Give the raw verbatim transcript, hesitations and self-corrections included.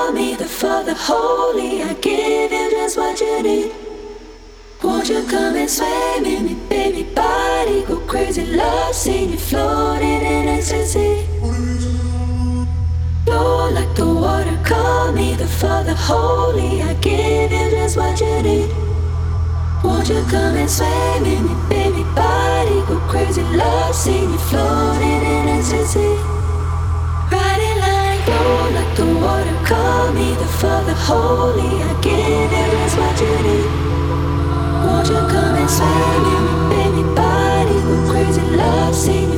call me the Father Holy. I give you just what you need. Won't you come and swim in me, baby body? Go crazy, love, see you floating in ecstasy. Flow like the water, call me the Father Holy. I give you just what you need. Won't you come and swim in me, baby body? Go crazy, love, see you floating in ecstasy. Riding like, flow like the water, call me the Father Holy. I give you just what you need. Won't you come and swim in me, baby body? Go crazy, love, see